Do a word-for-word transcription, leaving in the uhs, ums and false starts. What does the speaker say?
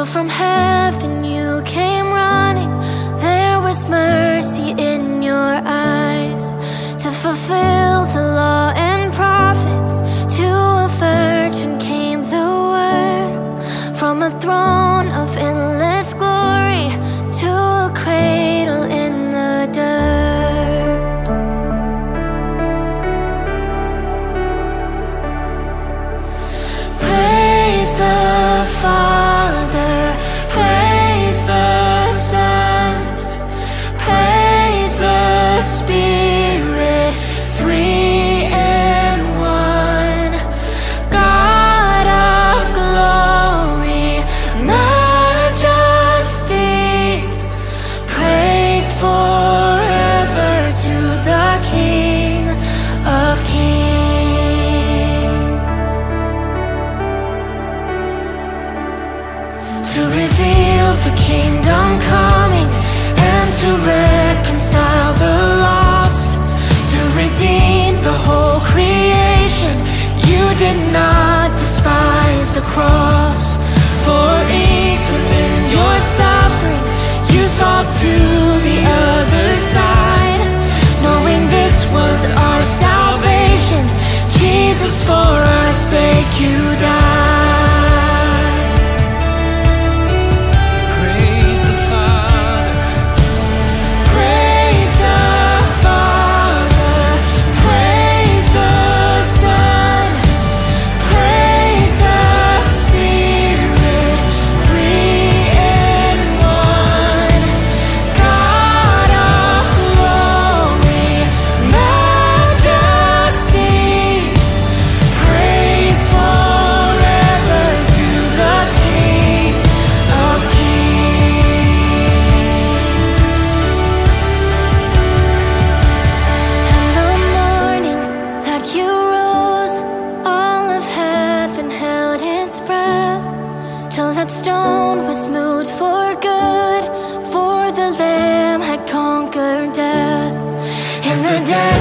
from heaven you came running. There was mercy in your eyes to fulfill the law and prophets. To a virgin came the word, from a throne of endless glory to a cradle in the dirt. Praise the Father, praise the Son, praise the Spirit, three in one. God of glory, majesty, praise forever to the King of Kings. To reveal the kingdom coming and to reconcile the lost, to redeem the whole creation. You did not despise the cross, for even in your suffering you saw to the other side, knowing this was our salvation. Jesus, for our sake you died. Till that stone was moved for good, for the Lamb had conquered death. In the dead